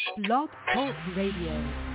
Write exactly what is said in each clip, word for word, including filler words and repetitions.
Blog Talk Radio.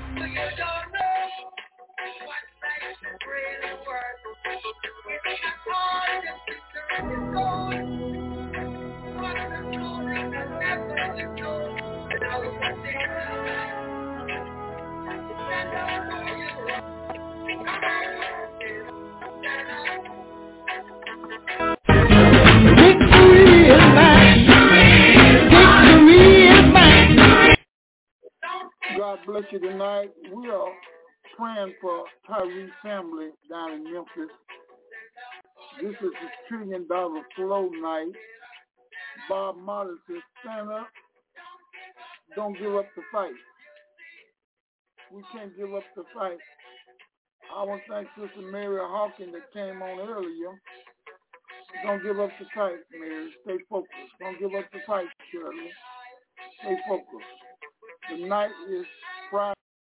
God bless you tonight. We are praying for Tyree family down in Memphis. This is the Trillion Dollar Flow night. Bob Marley says, stand up. Don't give up the fight. We can't give up the fight. I want to thank Sister Mary Hawkins that came on earlier. Don't give up the fight, Mary. Stay focused. Don't give up the fight, Shirley. Stay focused. The night is Friday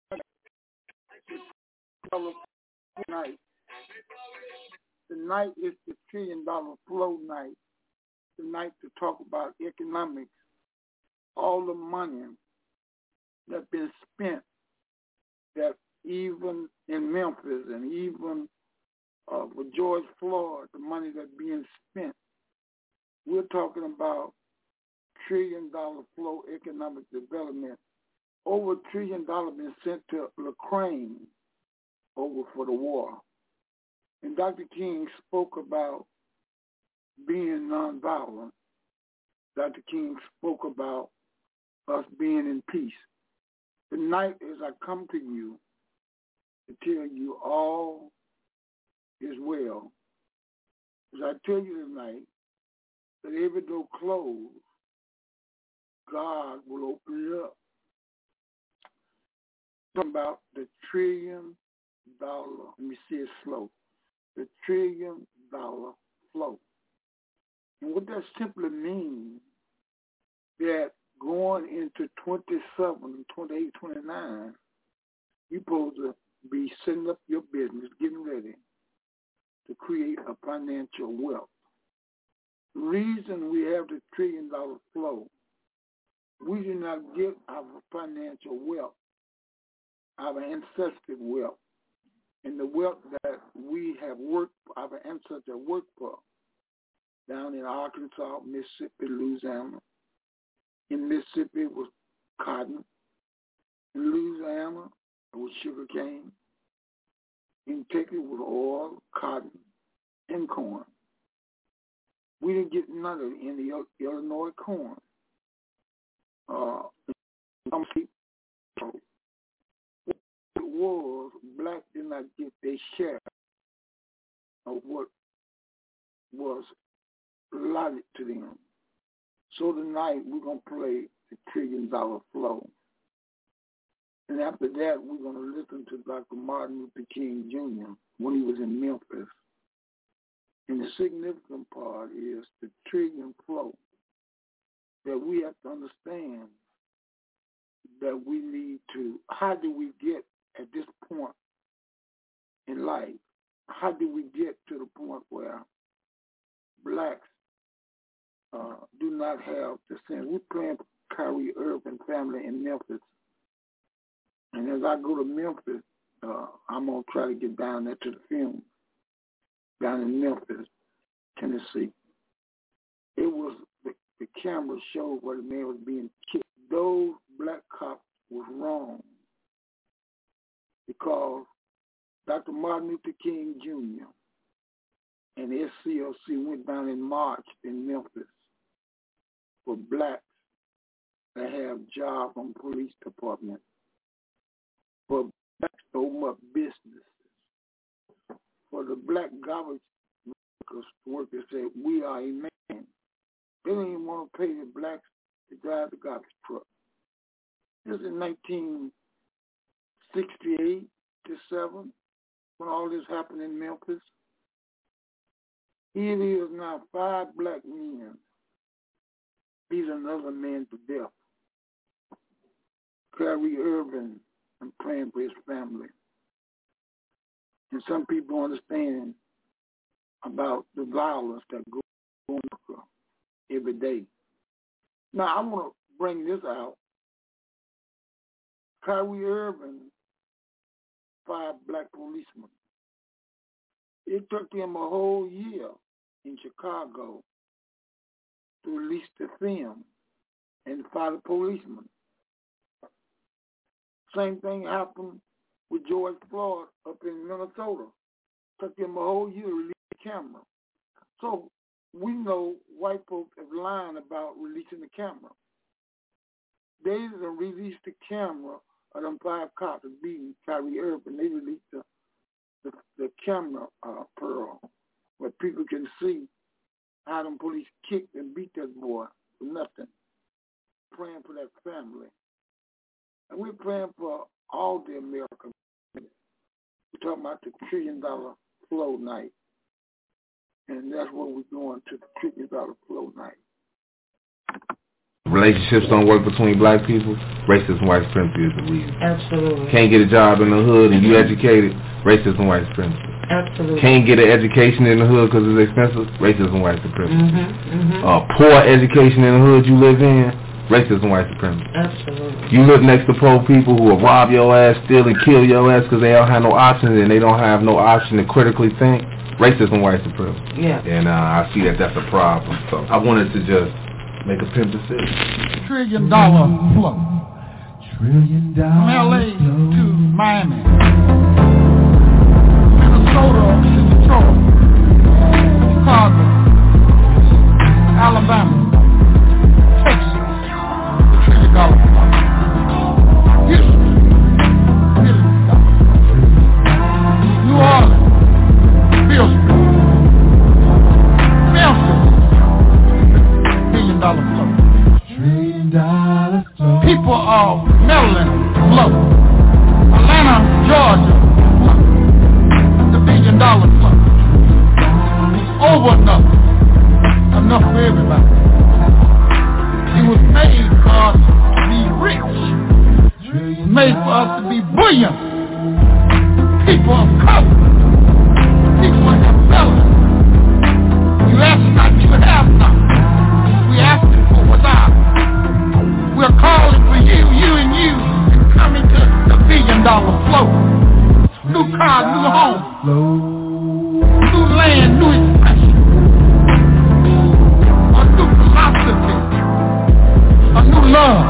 night. The night is the Trillion Dollar Flow night. The night to talk about economics. All the money that's been spent, that even in Memphis and even uh, with George Floyd, the money that's being spent. We're talking about trillion dollar flow economic development. Over a trillion dollars been sent to Ukraine over for the war. And Doctor King spoke about being nonviolent. Doctor King spoke about us being in peace. Tonight, as I come to you to tell you all is well, as I tell you tonight that every door closed, God will open it up. Talking about the trillion dollar, let me see it slow, the trillion dollar flow. And what that simply means, that going into twenty-seven, twenty-eight, twenty-nine, you're supposed to be setting up your business, getting ready to create a financial wealth. The reason we have the trillion dollar flow, we do not get our financial wealth, our ancestral wealth, and the wealth that we have worked, our ancestors worked for, down in Arkansas, Mississippi, Louisiana. In Mississippi, it was cotton. In Louisiana, it was sugar cane. In Texas, it was oil, cotton, and corn. We didn't get none of it in the Illinois corn. Uh, some people, it was, black did not get their share of what was allotted to them. So tonight we're going to play the Trillion Dollar Flow. And after that, we're going to listen to Doctor Martin Luther King Junior when he was in Memphis. And the significant part is the trillion flow, that we have to understand that we need to, how do we get at this point in life, how do we get to the point where blacks uh, do not have the sense. We're playing for Kyrie Irving family in Memphis. And as I go to Memphis, uh, I'm going to try to get down there to the film, down in Memphis, Tennessee. It was, the, the camera showed where the man was being kicked. Those black cops was wrong because Doctor Martin Luther King Junior and the S C L C went down and marched in Memphis for blacks that have jobs on police department, for blacks to open up businesses, for the black garbage workers, workers said, we are a man. They didn't even want to pay the blacks to drive the garbage truck. This is in nineteen sixty-eight to seven, when all this happened in Memphis. Here it is now, five black men. He's another man to death. Kyrie Irving, I'm praying for his family. And some people understand about the violence that goes on every day. Now, I want to bring this out Kyrie Irving fired black policemen. It took him a whole year in Chicago to release the film and fire the policeman. Same thing happened with George Floyd up in Minnesota. Took him a whole year to release the camera. So we know white folks are lying about releasing the camera. They didn't release the camera of them five cops beating Kyrie Irving. They released the the, the camera uh, pearl where people can see how them police kicked and beat that boy for nothing. Praying for that family. And we're praying for all the Americans. We're talking about the trillion dollar flow night. And that's what we're going to, the trillion dollar flow night. Relationships don't work between black people. Racism, white supremacy is the reason. Absolutely. Can't get a job in the hood and you educated. Racism, white supremacy. Absolutely. Can't get an education in the hood because it's expensive. Racism, white supremacy. Mm-hmm, mm-hmm. Uh, poor education in the hood you live in. Racism, white supremacy. Absolutely. You live next to poor people who will rob your ass, steal and kill your ass because they don't have no options and they don't have no option to critically think. Racism, white supremacy. Yeah. And uh, I see that that's a problem. So I wanted to just make a pimp decision. Trillion dollar flow. Trillion dollar From L A flow. to Miami. Minnesota to Detroit. Chicago. Alabama. Texas. The trillion dollar flow. Houston. Trillion dollar flow. New Orleans. Billsboro. Memphis. Trillion dollar flow. Trillion dollar flow. People of Maryland flow. Atlanta, Georgia flow. The billion dollar flow. Over enough. Enough for everybody. It was made for us to be rich. It was made for us to be brilliant. People of color. People of fellas. You ask not, you have not. We asking for what's ours. We're calling for you, you and you, to come into the billion dollar flow. New car, new home. New land, new expression. A new philosophy. A new love.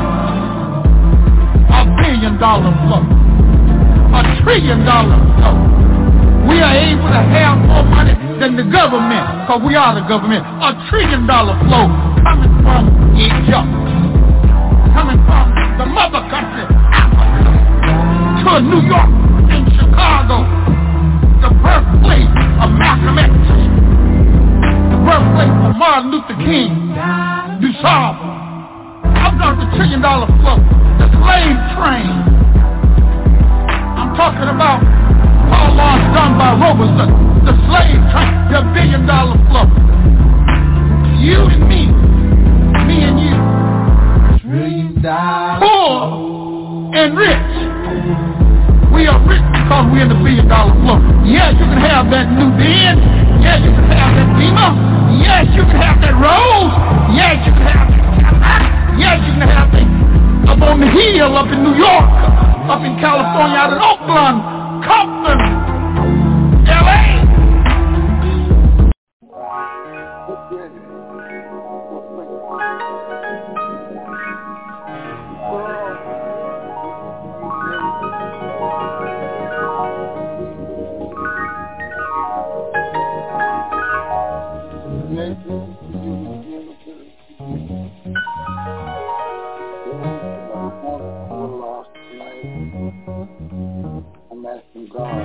A billion dollar flow. A trillion dollar flow. We are able to have more money than the government, because we are the government. A trillion dollar flow coming from Egypt, coming from the mother country, Africa, to New York and Chicago, the birthplace of Malcolm X, the birthplace of Martin Luther King, DuSable. I'm talking the trillion dollar flow, the slave train. I'm talking about all laws done by Robertson, the slave train, the billion dollar flow. You and me, me and you, poor and rich. We are rich because we're in the billion dollar flow. Yes, you can have that new Benz. Yes, you can have that Beamer. Yes, you can have that Rolls. Yes, you can have that Cadillac. Yes, you can have that up on the hill, up in New York, up in California, out in Oakland, Compton, L A. I'm asking God.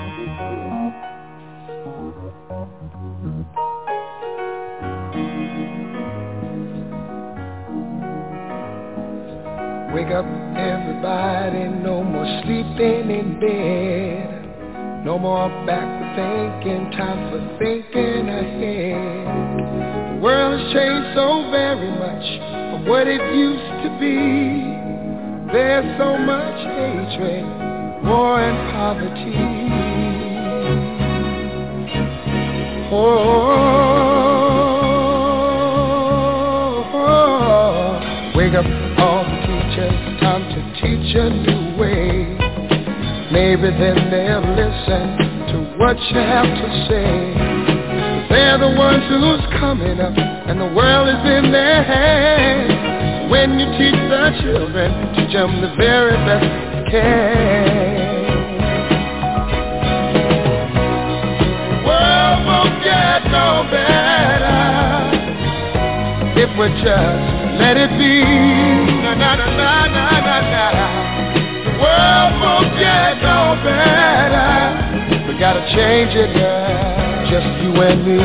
Wake up, everybody, no more sleeping in bed. No more backward thinking, time for thinking ahead. The world has changed so very much from what it used to be. There's so much hatred, war and poverty. Oh, oh, oh. Wake up all the teachers, time to teach a new way. maybe then they'll listen to what you have to say. They're the ones who's coming up, and the world is in their hands. When you teach the children, teach them the very best you can. The world won't get no better if we just let it be. Na na na na na na na. The world won't get no better. We gotta change it, yeah, just you and me.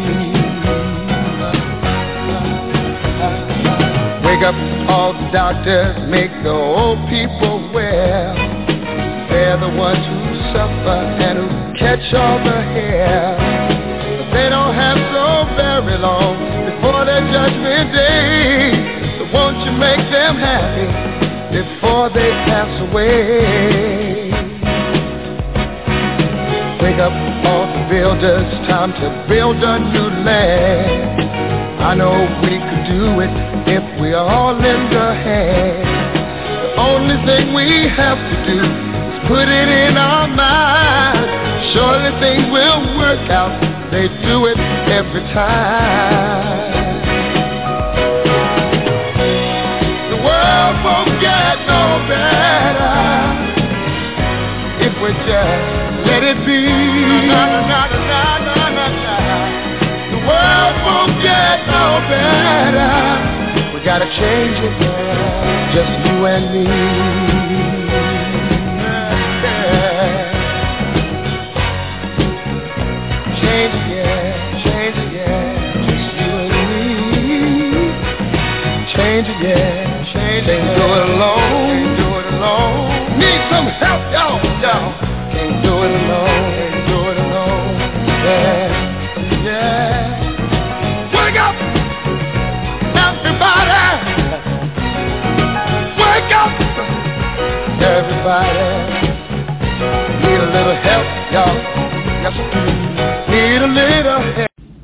Wake up all the doctors, make the old people well. They're the ones who suffer and who catch all the hair. But they don't have so very long before their judgment day. So won't you make them happy before they pass away? Wake up all the builders, time to build a new land. I know we could do it if we all lend a hand. The only thing we have to do is put it in our minds. Surely things will work out, they do it every time. The world won't get no better if we just let it be. Na, na, na, na, na, na, na. The world won't get no better. We gotta change it, yeah, just you and me. Yeah. Change it, yeah, change it, yeah, just you and me. Change it, yeah, change it. Can't do it alone, can't do it alone. Need some help, y'all, y'all. Can't do it alone, can't do it alone. Yeah, yeah. Wake up, everybody. Wake up, everybody. Need a little help, y'all. Yes, we do. Need a little help.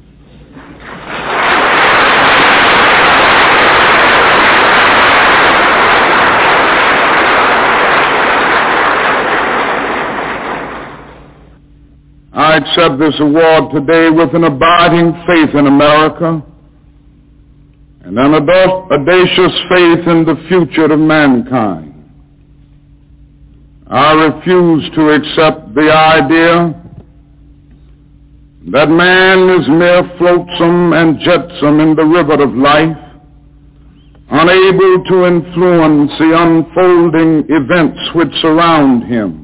I accept this award today with an abiding faith in America and an audacious faith in the future of mankind. I refuse to accept the idea that man is mere flotsam and jetsam in the river of life, unable to influence the unfolding events which surround him.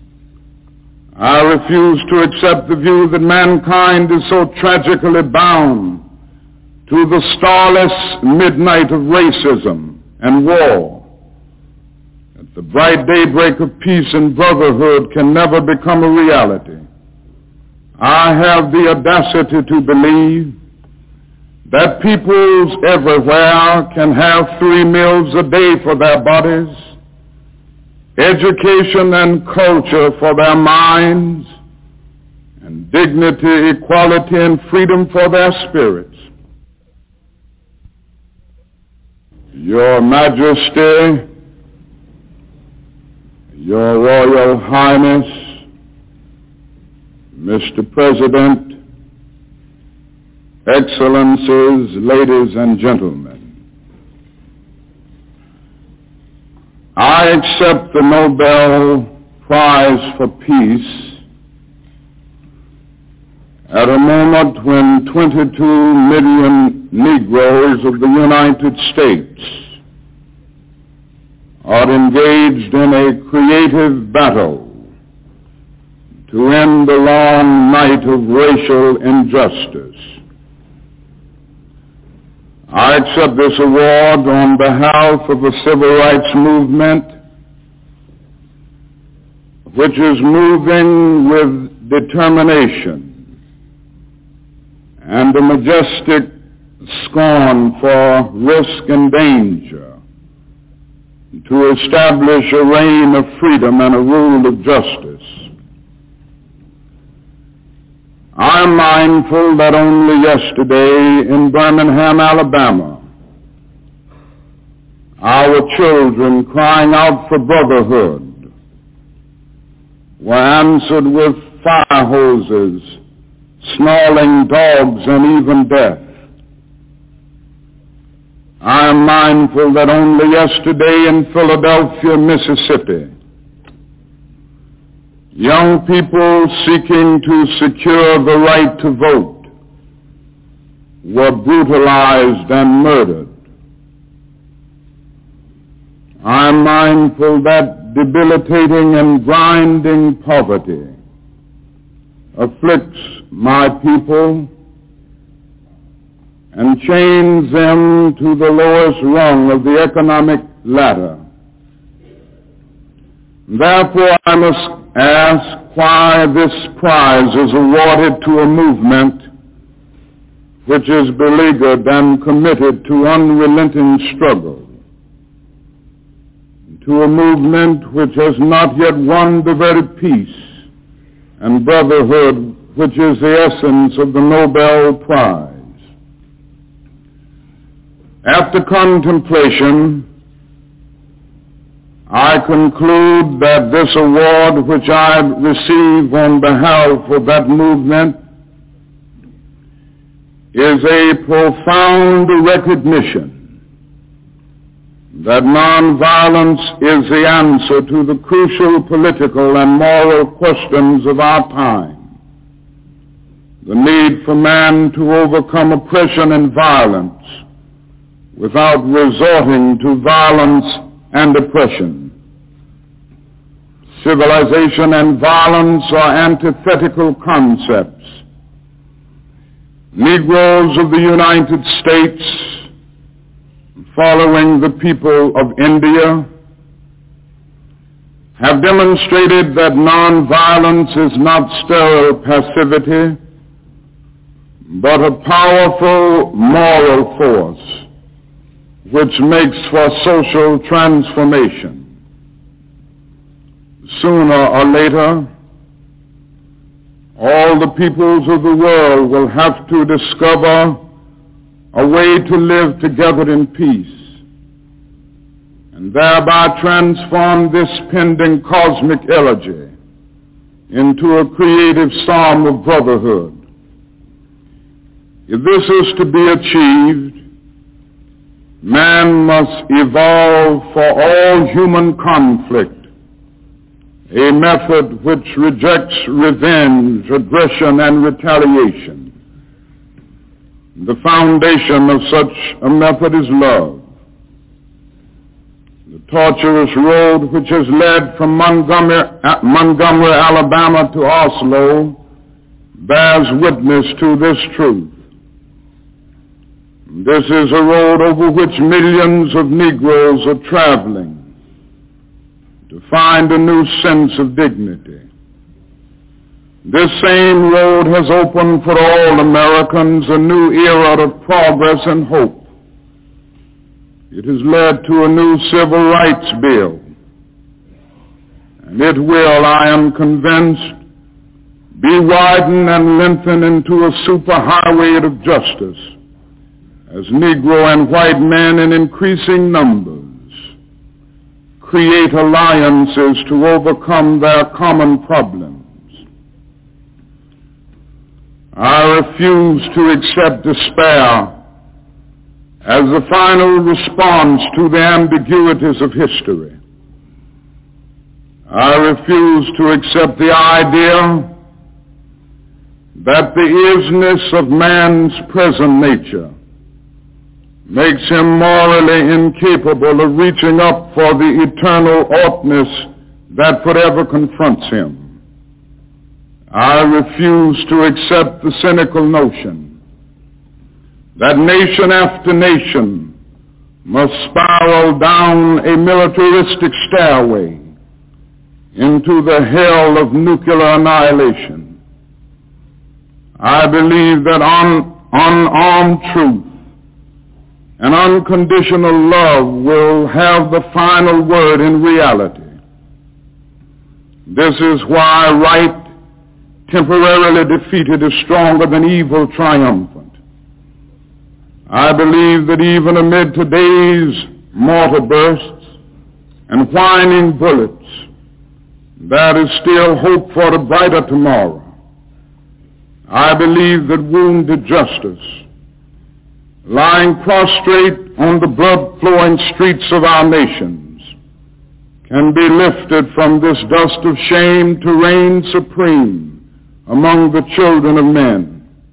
I refuse to accept the view that mankind is so tragically bound to the starless midnight of racism and war that the bright daybreak of peace and brotherhood can never become a reality. I have the audacity to believe that peoples everywhere can have three meals a day for their bodies, education and culture for their minds, and dignity, equality, and freedom for their spirits. Your Majesty, Your Royal Highness, Mister President, Excellencies, ladies and gentlemen, I accept the Nobel Prize for Peace at a moment when twenty-two million Negroes of the United States are engaged in a creative battle to end the long night of racial injustice. I accept this award on behalf of the civil rights movement, which is moving with determination and a majestic scorn for risk and danger to establish a reign of freedom and a rule of justice. I'm mindful that only yesterday in Birmingham, Alabama, our children crying out for brotherhood were answered with fire hoses, snarling dogs, and even death. I am mindful that only yesterday in Philadelphia, Mississippi, young people seeking to secure the right to vote were brutalized and murdered. I am mindful that debilitating and grinding poverty afflicts my people and chains them to the lowest rung of the economic ladder. Therefore, I must ask why this prize is awarded to a movement which is beleaguered and committed to unrelenting struggle, to a movement which has not yet won the very peace and brotherhood which is the essence of the Nobel Prize. After contemplation, I conclude that this award which I receive on behalf of that movement is a profound recognition that nonviolence is the answer to the crucial political and moral questions of our time. The need for man to overcome oppression and violence without resorting to violence and oppression. Civilization and violence are antithetical concepts. Negroes of the United States, following the people of India, have demonstrated that nonviolence is not sterile passivity, but a powerful moral force which makes for social transformation. Sooner or later, all the peoples of the world will have to discover a way to live together in peace, and thereby transform this pending cosmic elegy into a creative psalm of brotherhood. If this is to be achieved, man must evolve for all human conflict a method which rejects revenge, aggression, and retaliation. The foundation of such a method is love. The tortuous road which has led from Montgomery, Montgomery, Alabama to Oslo bears witness to this truth. This is a road over which millions of Negroes are traveling to find a new sense of dignity. This same road has opened for all Americans a new era of progress and hope. It has led to a new civil rights bill, and it will, I am convinced, be widened and lengthened into a superhighway of justice as Negro and white men in increasing numbers create alliances to overcome their common problems. I refuse to accept despair as the final response to the ambiguities of history. I refuse to accept the idea that the isness of man's present nature makes him morally incapable of reaching up for the eternal oughtness that forever confronts him. I refuse to accept the cynical notion that nation after nation must spiral down a militaristic stairway into the hell of nuclear annihilation. I believe that un- unarmed truth and unconditional love will have the final word in reality. This is why right temporarily defeated is stronger than evil triumphant. I believe that even amid today's mortar bursts and whining bullets, there is still hope for a brighter tomorrow. I believe that wounded justice, lying prostrate on the blood-flowing streets of our nations, can be lifted from this dust of shame to reign supreme among the children of men.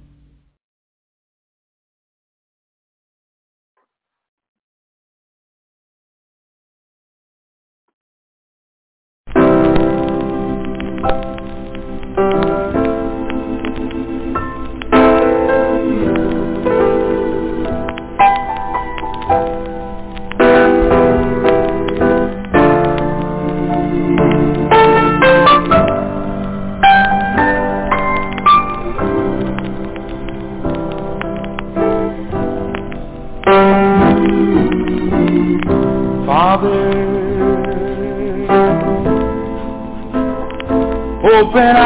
Open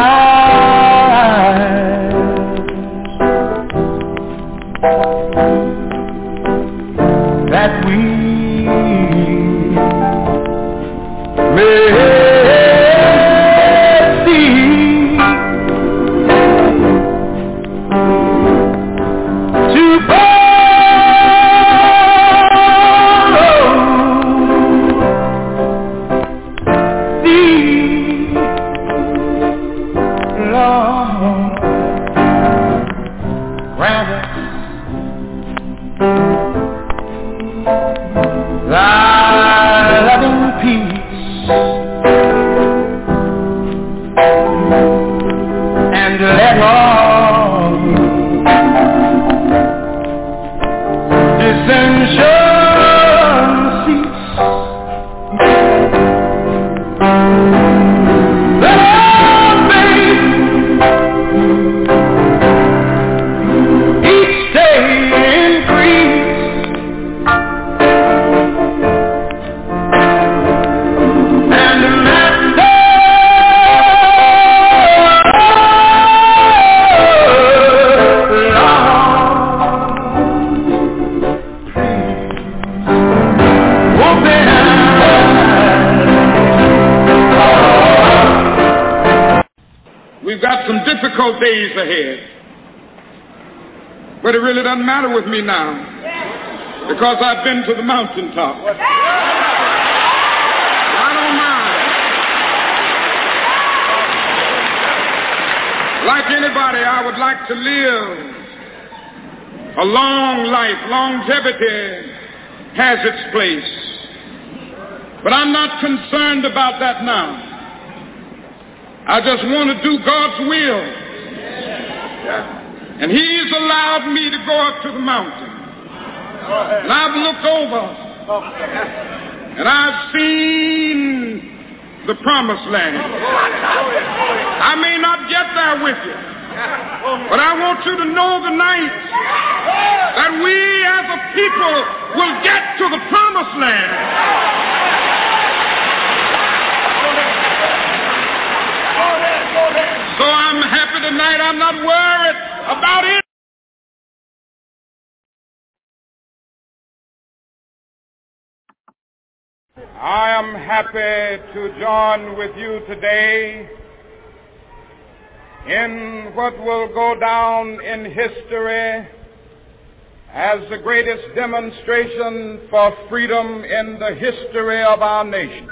eyes, that we may see, to follow thee. Lord, grant us thy loving peace, and let all dissension cease. Let all faith each day increase, and let the Lord please open eyes. We've got some difficult days ahead. But it really doesn't matter with me now, because I've been to the mountaintop. I don't mind. Like anybody, I would like to live a long life. Longevity has its place. But I'm not concerned about that now. I just want to do God's will. And he's allowed me to go up to the mountain. And I've looked over and I've seen the promised land. I may not get there with you, but I want you to know tonight that we as a people will get to the promised land. So I'm happy tonight. I'm not worried about it. I am happy to join with you today in what will go down in history as the greatest demonstration for freedom in the history of our nation.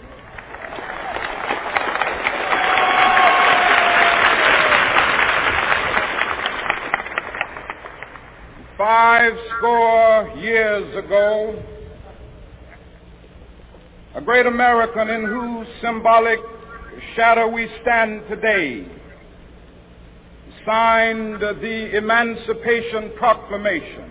Five score years ago, a great American in whose symbolic shadow we stand today signed the Emancipation Proclamation.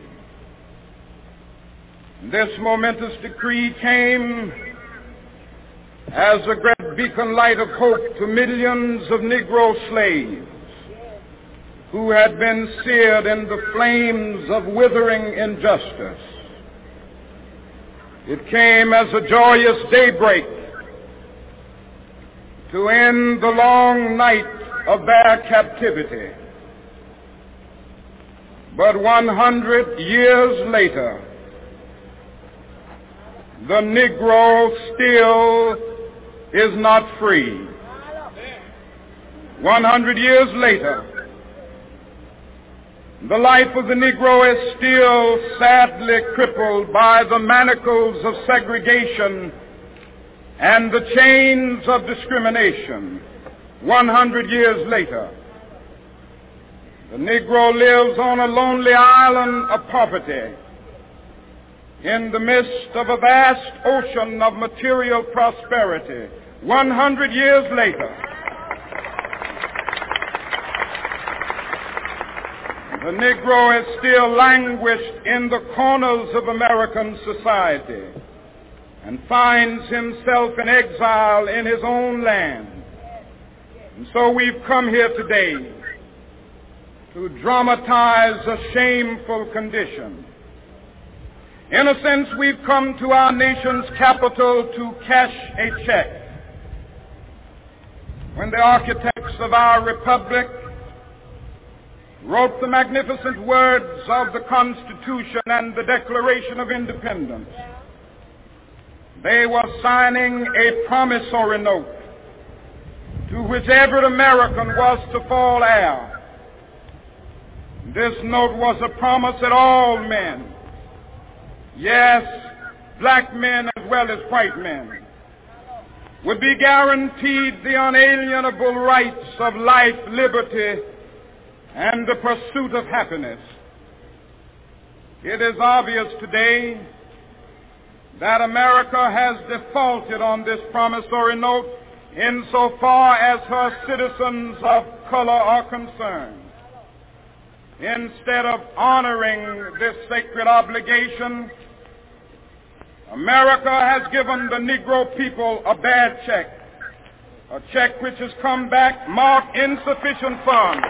This momentous decree came as a great beacon light of hope to millions of Negro slaves who had been seared in the flames of withering injustice. It came as a joyous daybreak to end the long night of their captivity. But one hundred years later, the Negro still is not free. one hundred years later, the life of the Negro is still sadly crippled by the manacles of segregation and the chains of discrimination. one hundred years later, the Negro lives on a lonely island of poverty in the midst of a vast ocean of material prosperity. one hundred years later, the Negro is still languished in the corners of American society and finds himself in exile in his own land. And so we've come here today to dramatize a shameful condition. In a sense, we've come to our nation's capital to cash a check. When the architects of our republic wrote the magnificent words of the Constitution and the Declaration of Independence, they were signing a promissory note to which every American was to fall heir. This note was a promise that all men, yes, black men as well as white men, would be guaranteed the unalienable rights of life, liberty, and the pursuit of happiness. It is obvious today that America has defaulted on this promissory note insofar as her citizens of color are concerned. Instead of honoring this sacred obligation, America has given the Negro people a bad check, a check which has come back marked insufficient funds.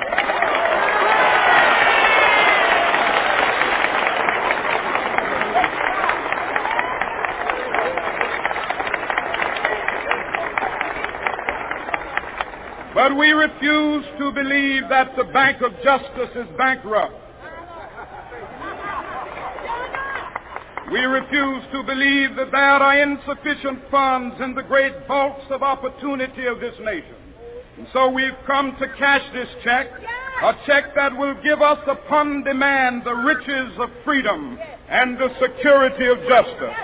But we refuse to believe that the Bank of Justice is bankrupt. We refuse to believe that there are insufficient funds in the great vaults of opportunity of this nation. And so we've come to cash this check, a check that will give us upon demand the riches of freedom and the security of justice.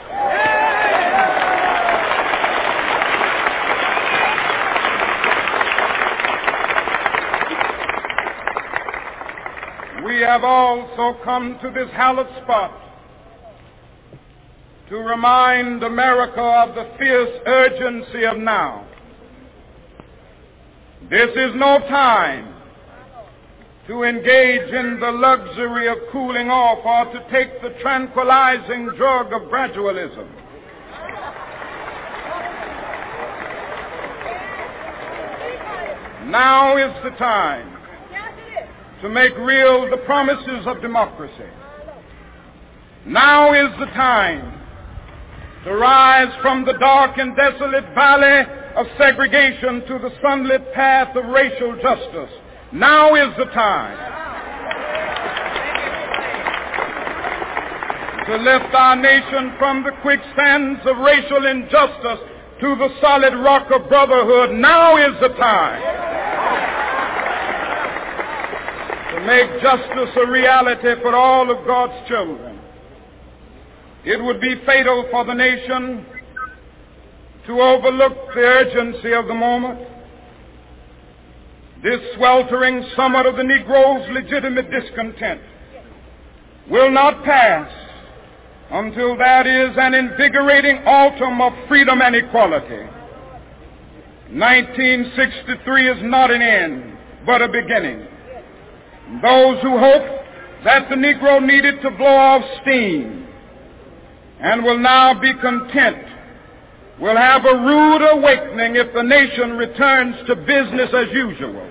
We have also come to this hallowed spot to remind America of the fierce urgency of now. This is no time to engage in the luxury of cooling off or to take the tranquilizing drug of gradualism. Now is the time to make real the promises of democracy. Now is the time to rise from the dark and desolate valley of segregation to the sunlit path of racial justice. Now is the time to lift our nation from the quicksands of racial injustice to the solid rock of brotherhood. Now is the time make justice a reality for all of God's children. It would be fatal for the nation to overlook the urgency of the moment. This sweltering summit of the Negro's legitimate discontent will not pass until that is an invigorating autumn of freedom and equality. nineteen sixty-three is not an end, but a beginning. Those who hope that the Negro needed to blow off steam and will now be content will have a rude awakening if the nation returns to business as usual.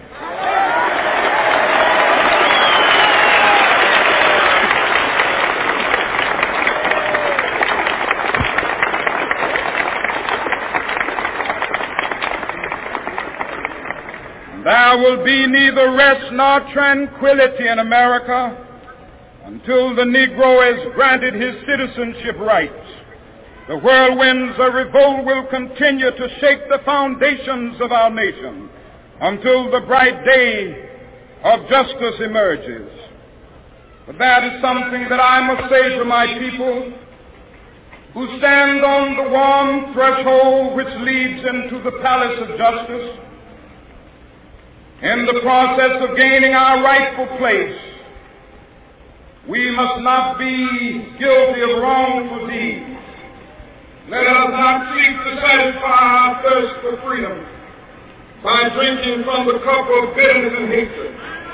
There will be neither rest nor tranquility in America until the Negro is granted his citizenship rights. The whirlwinds of revolt will continue to shake the foundations of our nation until the bright day of justice emerges. But that is something that I must say to my people who stand on the warm threshold which leads into the palace of justice. In the process of gaining our rightful place, we must not be guilty of wrongful deeds. Let us not seek to satisfy our thirst for freedom by drinking from the cup of bitterness and hatred.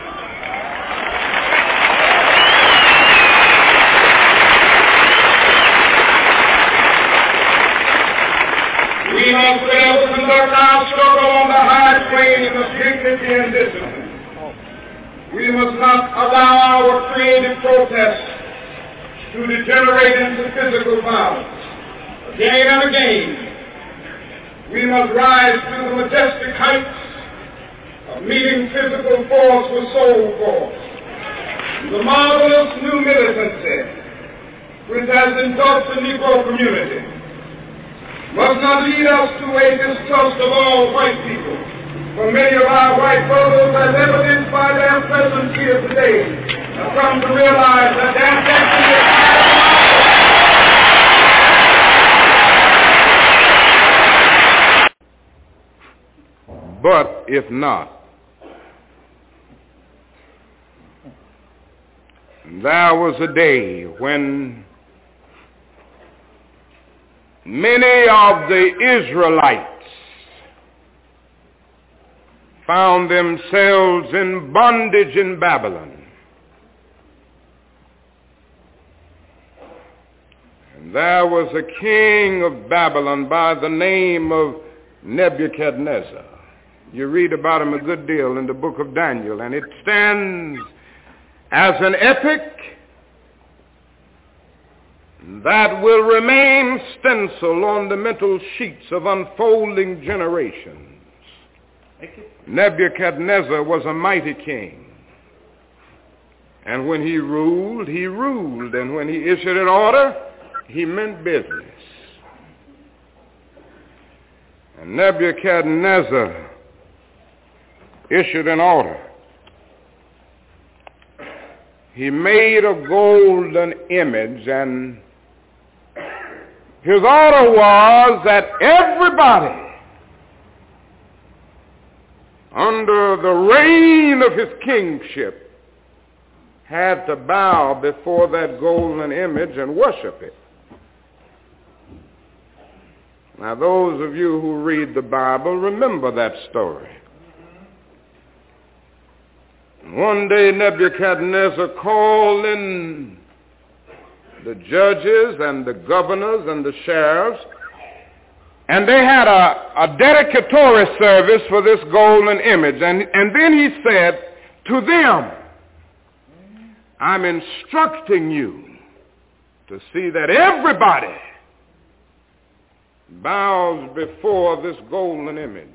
We must fail to conduct our struggle on the high plane of dignity and discipline. We must not allow our creative protests to degenerate into physical violence. Again and again, we must rise to the majestic heights of meeting physical force with soul force. The marvelous new militancy which has engulfed the Negro community must not lead us to a distrust of all white people. For many of our white brothers, as evidenced by their presence here today, have come to realize that their destiny is. But if not, there was a day when many of the Israelites found themselves in bondage in Babylon. And there was a king of Babylon by the name of Nebuchadnezzar. You read about him a good deal in the book of Daniel, and it stands as an epic that will remain stenciled on the mental sheets of unfolding generations. Nebuchadnezzar was a mighty king. And when he ruled, he ruled. And when he issued an order, he meant business. And Nebuchadnezzar issued an order. He made a golden image, and his order was that everybody under the reign of his kingship had to bow before that golden image and worship it. Now, those of you who read the Bible remember that story. One day Nebuchadnezzar called in the judges and the governors and the sheriffs, and they had a, a dedicatory service for this golden image. And, and then he said to them, I'm instructing you to see that everybody bows before this golden image.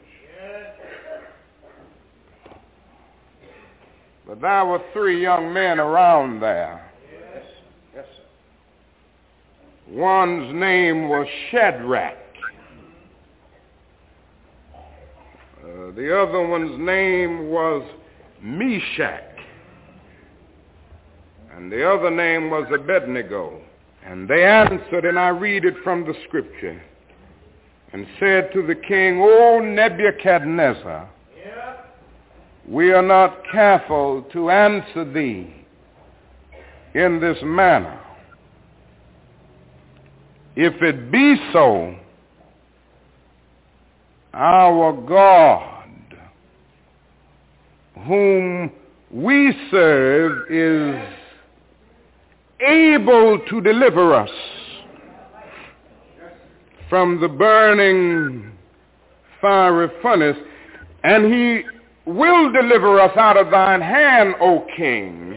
But there were three young men around there. Yes. Yes, sir. One's name was Shadrach. Uh, the other one's name was Meshach. And the other name was Abednego. And they answered, and I read it from the scripture, and said to the king, O Nebuchadnezzar, yeah. we are not careful to answer thee in this manner. If it be so, our God, whom we serve, is able to deliver us from the burning fiery furnace, and he will deliver us out of thine hand, O king.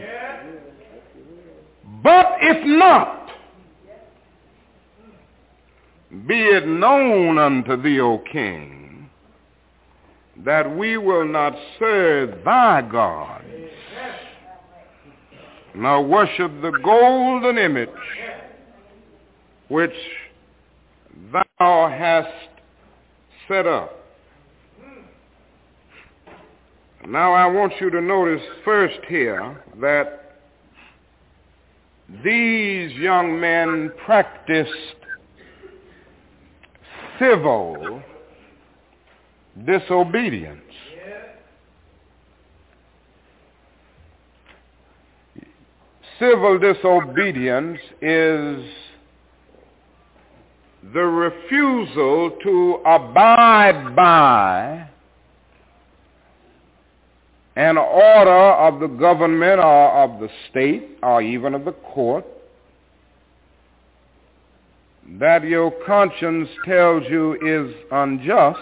But if not, be it known unto thee, O king, that we will not serve thy gods, nor worship the golden image which thou hast set up. Now I want you to notice first here that these young men practiced civil disobedience. Civil disobedience is the refusal to abide by an order of the government or of the state or even of the court that your conscience tells you is unjust.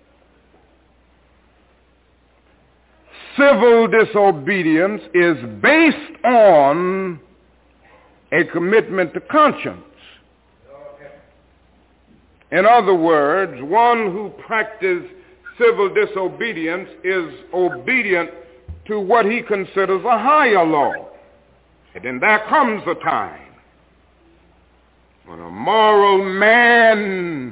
Civil disobedience is based on a commitment to conscience. In other words, one who practices civil disobedience is obedient to what he considers a higher law. And then there comes a time when a moral man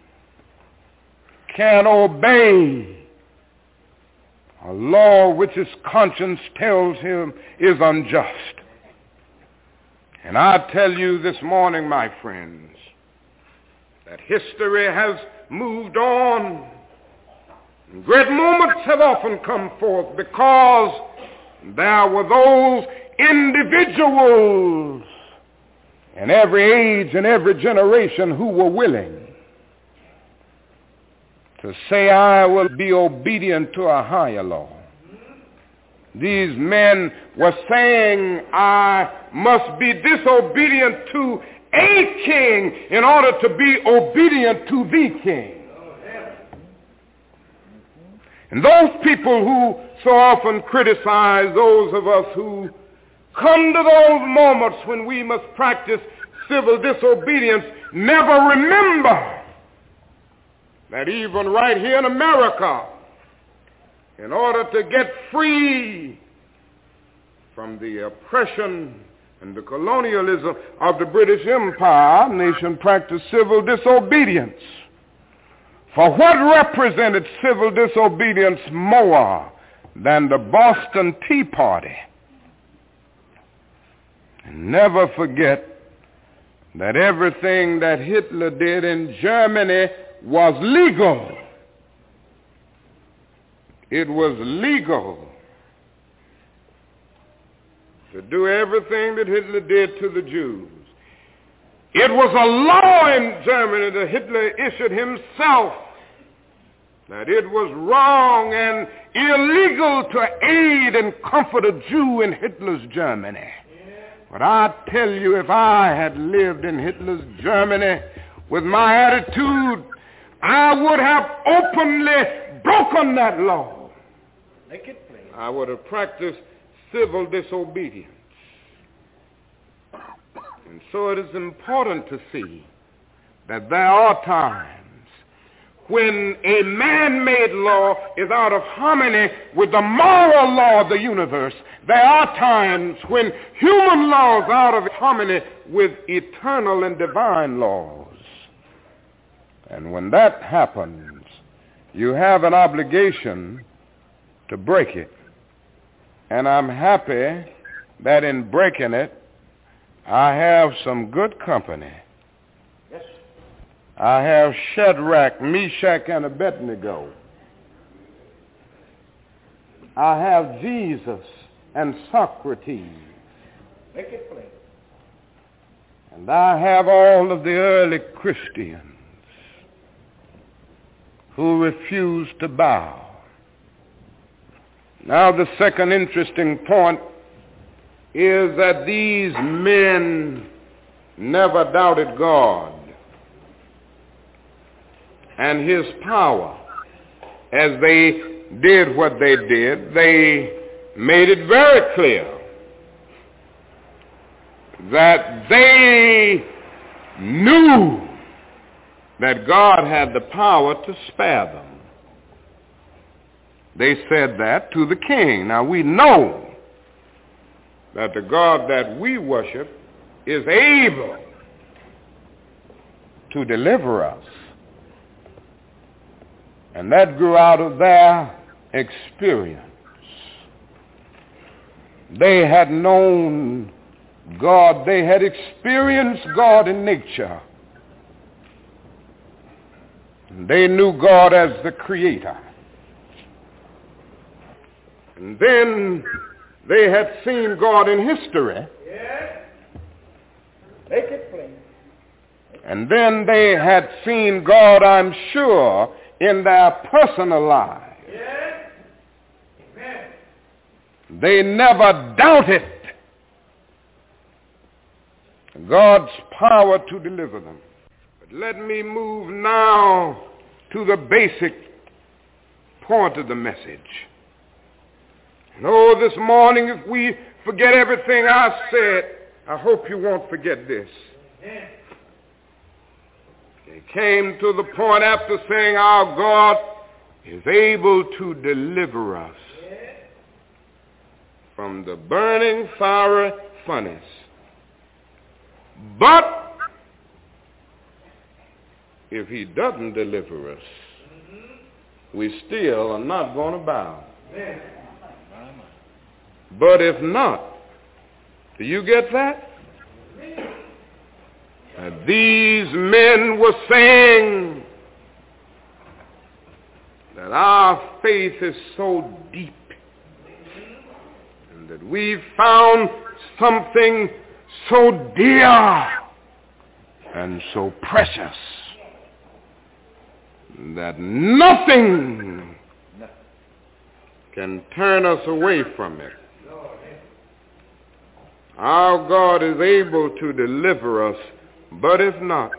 can obey a law which his conscience tells him is unjust. And I tell you this morning, my friends, that history has moved on. Great moments have often come forth because there were those individuals in every age and every generation who were willing to say, I will be obedient to a higher law. These men were saying, I must be disobedient to a king in order to be obedient to the king. And those people who so often criticize those of us who come to those moments when we must practice civil disobedience never remember that even right here in America, in order to get free from the oppression and the colonialism of the British Empire, our nation practiced civil disobedience. For what represented civil disobedience more than the Boston Tea Party? And never forget that everything that Hitler did in Germany was legal. It was legal to do everything that Hitler did to the Jews. It was a law in Germany that Hitler issued himself that it was wrong and illegal to aid and comfort a Jew in Hitler's Germany. But I tell you, if I had lived in Hitler's Germany with my attitude, I would have openly broken that law. Make it plain. I would have practiced civil disobedience. And so it is important to see that there are times when a man-made law is out of harmony with the moral law of the universe. There are times when human laws are out of harmony with eternal and divine laws. And when that happens, you have an obligation to break it. And I'm happy that in breaking it, I have some good company. Yes. I have Shadrach, Meshach, and Abednego. I have Jesus and Socrates. Make it plain. And I have all of the early Christians who refused to bow. Now the second interesting point is that these men never doubted God and his power. As they did what they did, they made it very clear that they knew that God had the power to spare them. They said that to the king. Now we know that the God that we worship is able to deliver us. And that grew out of their experience. They had known God. They had experienced God in nature. They knew God as the Creator. And then they had seen God in history. Yes. Make it plain. And then they had seen God, I'm sure, in their personal lives. Yes. Amen. They never doubted God's power to deliver them. But let me move now to the basic point of the message. And oh, this morning, if we forget everything I said, I hope you won't forget this. Amen. They came to the point after saying our God is able to deliver us from the burning fiery furnace. But if he doesn't deliver us, we still are not going to bow. But if not, do you get that? Uh, these men were saying that our faith is so deep and that we've found something so dear and so precious that nothing can turn us away from it. Our God is able to deliver us, but if not,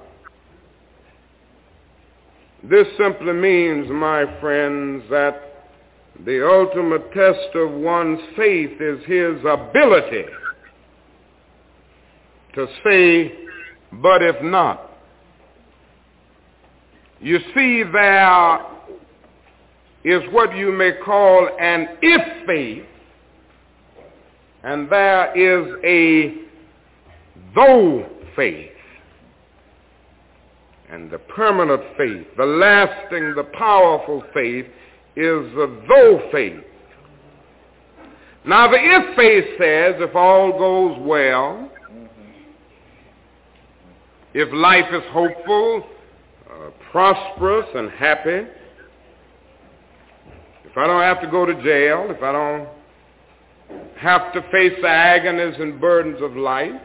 this simply means, my friends, that the ultimate test of one's faith is his ability to say, but if not. You see, there is what you may call an if faith, and there is a though faith. And the permanent faith, the lasting, the powerful faith is the though faith. Now the if faith says if all goes well, if life is hopeful, uh, prosperous and happy, if I don't have to go to jail, if I don't have to face the agonies and burdens of life,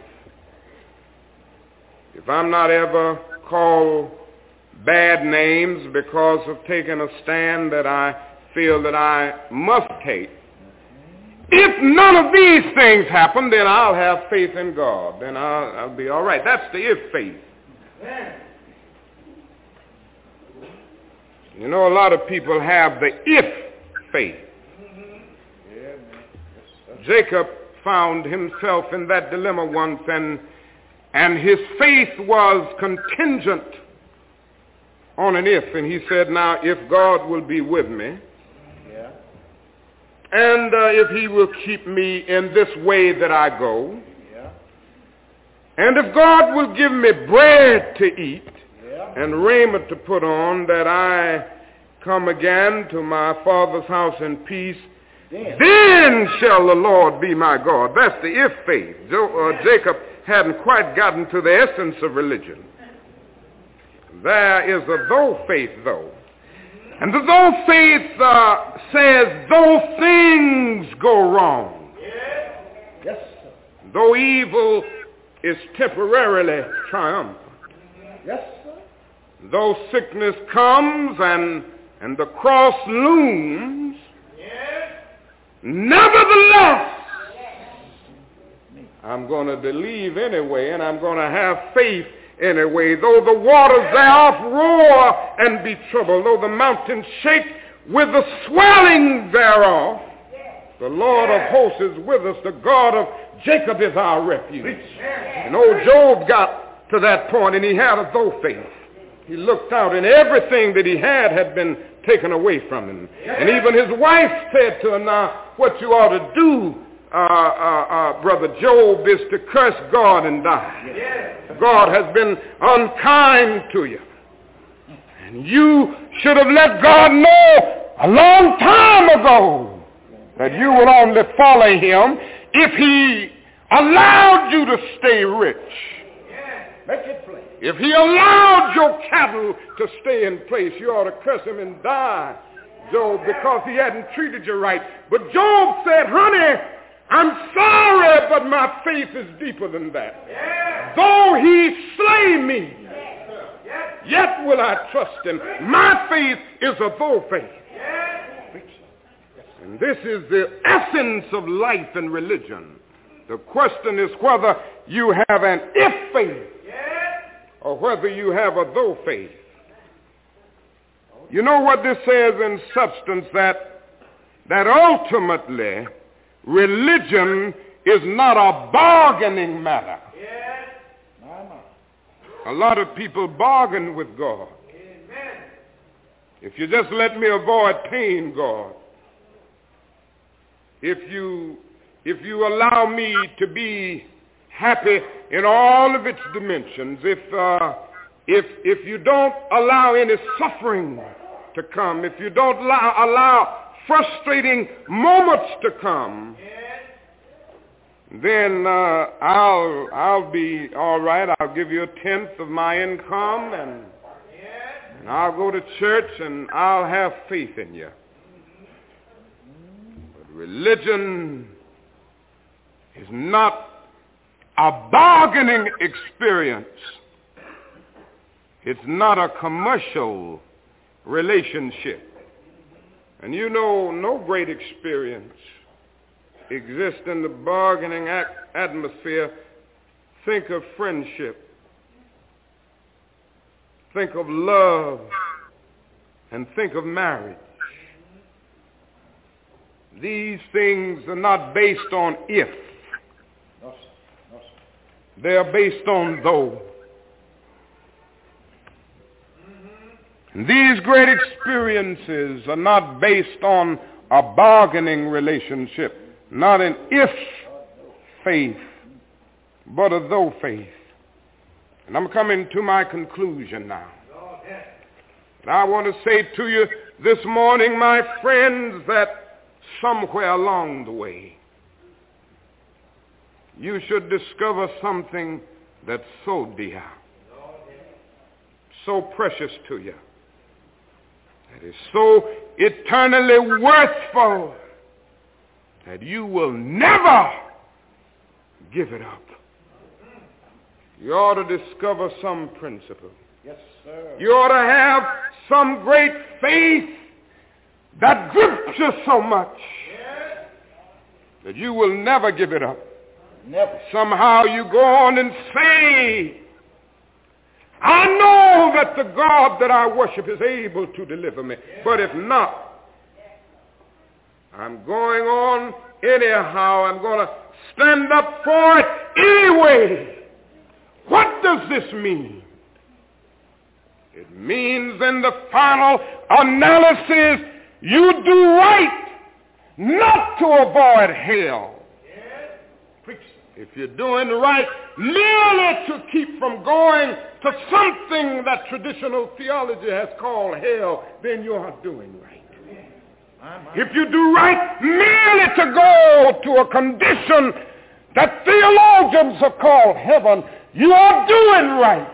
if I'm not ever called bad names because of taking a stand that I feel that I must take, if none of these things happen, then I'll have faith in God. Then I'll, I'll be all right. That's the if faith. You know, a lot of people have the if faith. Jacob found himself in that dilemma once, and and his faith was contingent on an if. And he said, now, if God will be with me, Yeah. and uh, if he will keep me in this way that I go, Yeah. and if God will give me bread to eat Yeah. and raiment to put on, that I come again to my Father's house in peace, Then. then shall the Lord be my God. That's the if faith. Jo- uh, Jacob hadn't quite gotten to the essence of religion. There is a though faith, though. And the though faith uh, says, though things go wrong, Yes, sir. though evil is temporarily triumphant, Yes, sir. though sickness comes and, and the cross looms, nevertheless, I'm going to believe anyway, and I'm going to have faith anyway. Though the waters thereof roar and be troubled, though the mountains shake with the swelling thereof, the Lord of hosts is with us. The God of Jacob is our refuge. And old Job got to that point, and he had a though faith. He looked out, and everything that he had had been taken away from him. And even his wife said to him, now, what you ought to do, uh, uh, uh, Brother Job, is to curse God and die. God has been unkind to you. And you should have let God know a long time ago that you would only follow him if he allowed you to stay rich, Make it plain. if he allowed your cattle to stay in place, you ought to curse him and die, Job, because he hadn't treated you right. But Job said, honey, I'm sorry, but my faith is deeper than that. Though he slay me, yet will I trust him. My faith is a though faith. And this is the essence of life and religion. The question is whether you have an if faith or whether you have a though faith. You know what this says in substance, that that ultimately religion is not a bargaining matter. A lot of people bargain with God. If you just let me avoid pain, God. If you if you allow me to be happy in all of its dimensions, if uh, if if you don't allow any suffering to come, if you don't allow, allow frustrating moments to come, then uh, I'll I'll be all right. I'll give you a tenth of my income, and, and I'll go to church, and I'll have faith in you. But religion is not a bargaining experience. It's not a commercial relationship. And you know, no great experience exists in the bargaining atmosphere. Think of friendship. Think of love. And think of marriage. These things are not based on if. No, sir. No, sir. They are based on though. And these great experiences are not based on a bargaining relationship, not an if faith, but a though faith. And I'm coming to my conclusion now. And I want to say to you this morning, my friends, that somewhere along the way, you should discover something that's so dear, so precious to you, that is so eternally worthful, that you will never give it up. You ought to discover some principle. Yes, sir. You ought to have some great faith that grips you so much that you will never give it up. Never. Somehow you go on and say, I know that the God that I worship is able to deliver me. But if not, I'm going on anyhow. I'm going to stand up for it anyway. What does this mean? It means in the final analysis, you do right not to avoid hell. If you're doing right merely to keep from going to something that traditional theology has called hell, then you are doing right. If you do right merely to go to a condition that theologians have called heaven, you are doing right.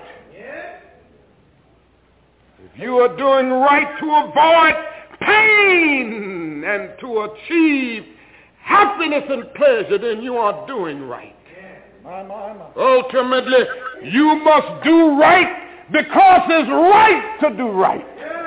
If you are doing right to avoid pain and to achieve happiness and pleasure, then you are doing right. My, my, my. Ultimately, you must do right because it's right to do right.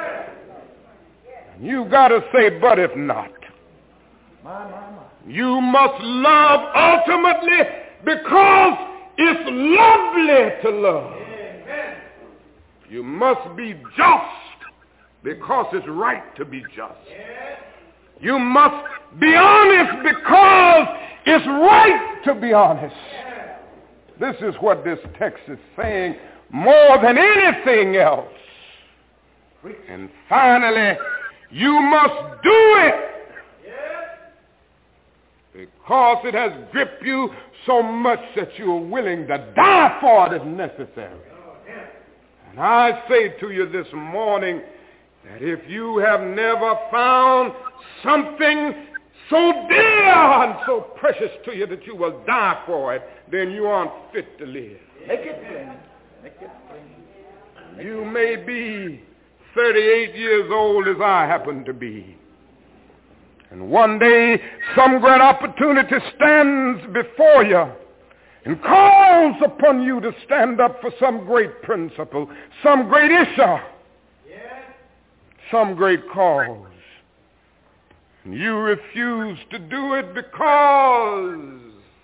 You got to say, but if not. My, my, my. You must love ultimately because it's lovely to love. You must be just because it's right to be just. You must be honest because it's right to be honest. This is what this text is saying more than anything else. And finally, you must do it because it has gripped you so much that you are willing to die for it if necessary. And I say to you this morning that if you have never found something so dear and so precious to you that you will die for it, then you aren't fit to live. Make it plain. Make it plain. You may be thirty-eight years old as I happen to be. And one day some great opportunity stands before you and calls upon you to stand up for some great principle, some great issue, some great cause. And you refuse to do it because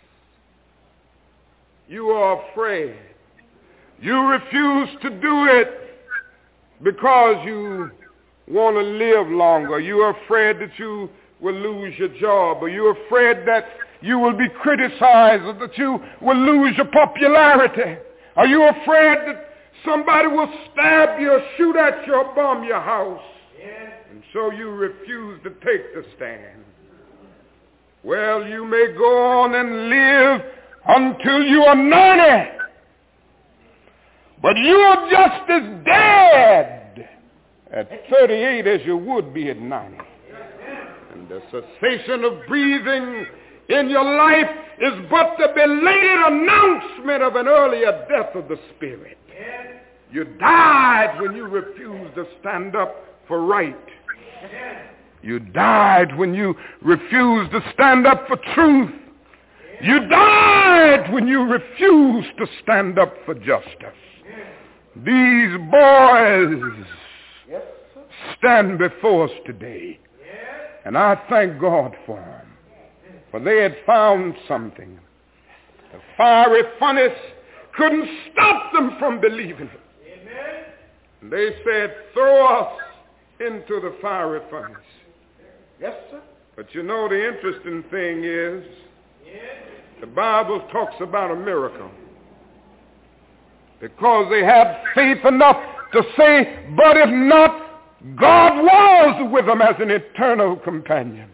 you are afraid. You refuse to do it because you want to live longer. You're afraid that you will lose your job, or you're afraid that you will be criticized, or that you will lose your popularity. Are you afraid that somebody will stab you or shoot at you or bomb your house? Yes. And so you refuse to take the stand. Well, you may go on and live until you are ninety, but you are just as dead at thirty-eight as you would be at ninety. And the cessation of breathing in your life is but the belated announcement of an earlier death of the spirit. You died when you refused to stand up for right. You died when you refused to stand up for truth. You died when you refused to stand up for justice. These boys stand before us today. And I thank God for them. For they had found something. The fiery furnace couldn't stop them from believing it. Amen. And they said, throw us into the fiery furnace. Yes, sir. But you know, the interesting thing is, the Bible talks about a miracle. Because they had faith enough to say, but if not, God was with them as an eternal companion.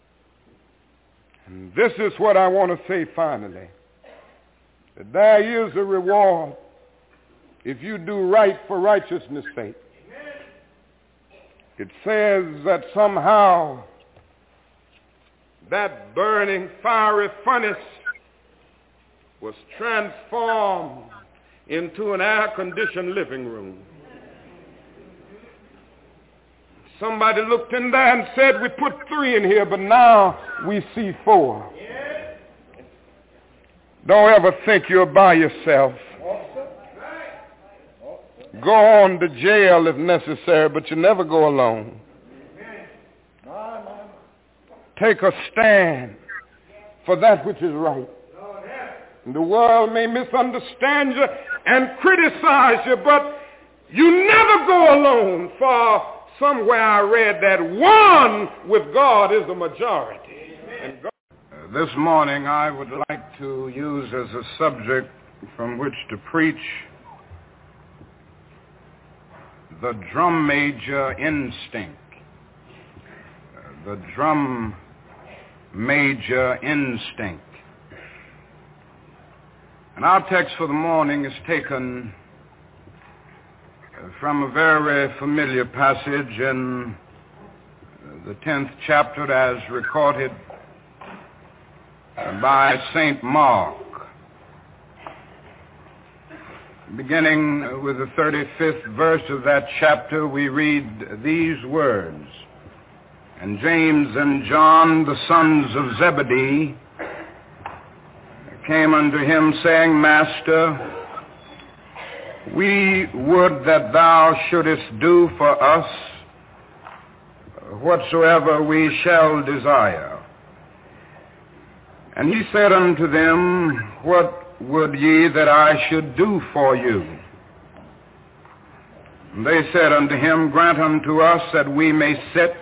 And this is what I want to say finally. That there is a reward if you do right for righteousness' sake. It says that somehow that burning fiery furnace was transformed into an air-conditioned living room. Somebody looked in there and said, we put three in here, but now we see four. Don't ever think you're by yourself. Go on to jail if necessary, but you never go alone. Take a stand for that which is right. And the world may misunderstand you and criticize you, but you never go alone, for somewhere I read that one with God is a majority. And God... uh, this morning I would like to use as a subject from which to preach the drum major instinct. Uh, the drum major instinct. And our text for the morning is taken from a very familiar passage in the tenth chapter as recorded by Saint Mark. Beginning with the thirty-fifth verse of that chapter, we read these words. And James and John, the sons of Zebedee, came unto him, saying, Master, we would that thou shouldest do for us whatsoever we shall desire. And he said unto them, What would ye that I should do for you? And they said unto him, Grant unto us that we may sit,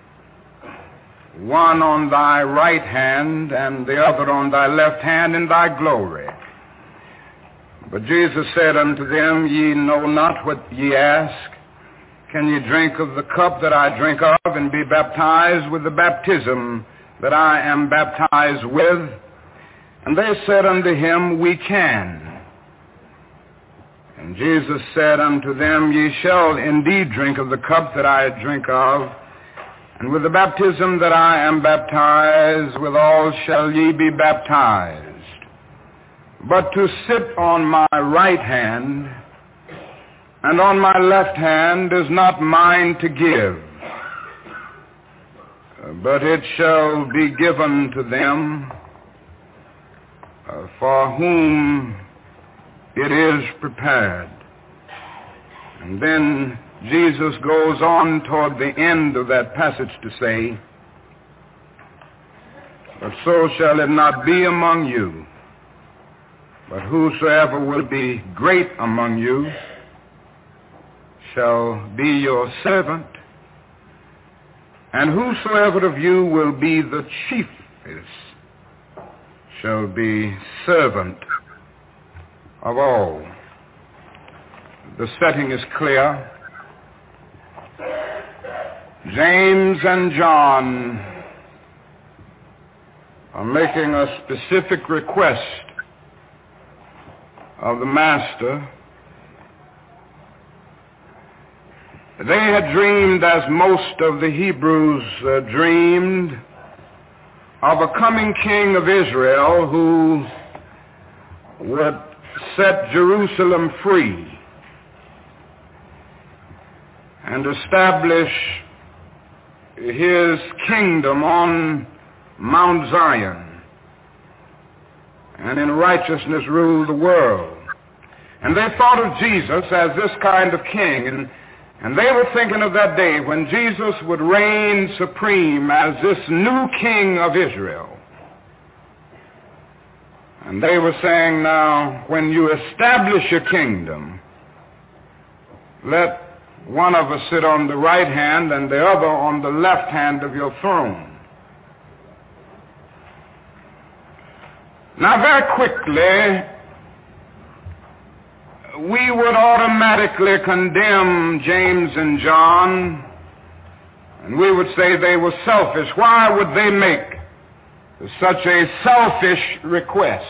one on thy right hand and the other on thy left hand in thy glory. But Jesus said unto them, Ye know not what ye ask. Can ye drink of the cup that I drink of, and be baptized with the baptism that I am baptized with? And they said unto him, We can. And Jesus said unto them, Ye shall indeed drink of the cup that I drink of, And with the baptism that I am baptized, withal shall ye be baptized. But to sit on my right hand and on my left hand is not mine to give, but it shall be given to them uh, for whom it is prepared. And then Jesus goes on toward the end of that passage to say, but so shall it not be among you, but whosoever will be great among you shall be your servant, and whosoever of you will be the chiefest shall be servant of all. The setting is clear. James and John are making a specific request of the Master. They had dreamed, as most of the Hebrews uh, dreamed, of a coming king of Israel who would set Jerusalem free and establish his kingdom on Mount Zion and in righteousness rule the world. And they thought of Jesus as this kind of king, and And they were thinking of that day when Jesus would reign supreme as this new king of Israel. And they were saying, now, when you establish your kingdom, let one of us sit on the right hand and the other on the left hand of your throne. Now, very quickly, we would automatically condemn James and John, and we would say they were selfish. Why would they make such a selfish request?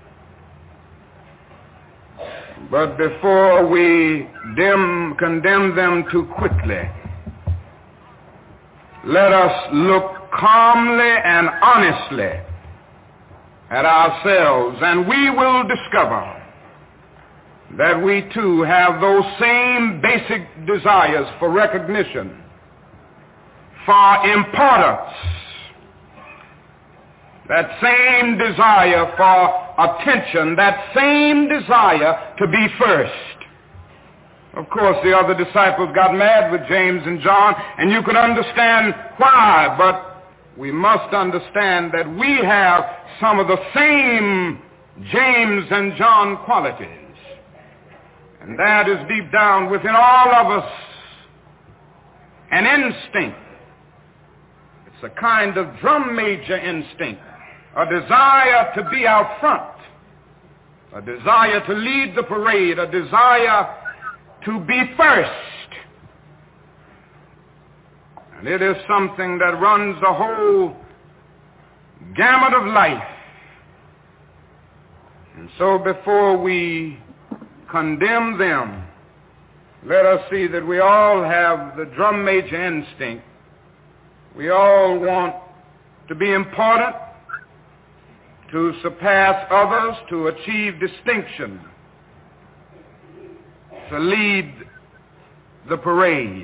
But before we dim, condemn them too quickly, let us look calmly and honestly at ourselves, and we will discover that we too have those same basic desires for recognition, for importance, that same desire for attention, that same desire to be first. Of course, the other disciples got mad with James and John, and you can understand why, but we must understand that we have some of the same James and John qualities. And that is deep down within all of us an instinct. It's a kind of drum major instinct, a desire to be out front, a desire to lead the parade, a desire to be first. And it is something that runs the whole gamut of life. And so before we condemn them, let us see that we all have the drum major instinct. We all want to be important, to surpass others, to achieve distinction, to lead the parade.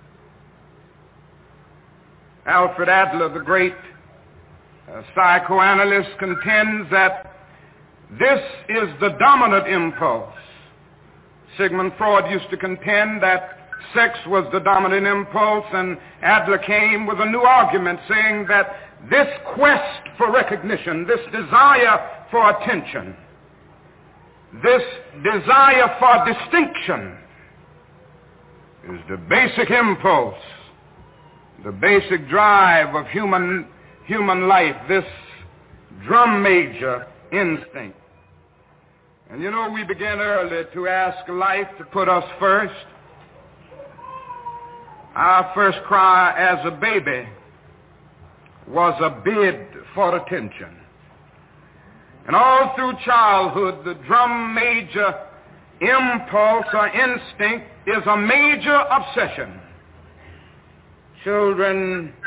Alfred Adler, the great uh, psychoanalyst, contends that this is the dominant impulse. Sigmund Freud used to contend that sex was the dominant impulse, and Adler came with a new argument saying that this quest for recognition, this desire for attention, this desire for distinction is the basic impulse, the basic drive of human, human life, this drum major instinct. And you know, we began early to ask life to put us first. Our first cry as a baby was a bid for attention. And all through childhood, the drum major impulse or instinct is a major obsession. children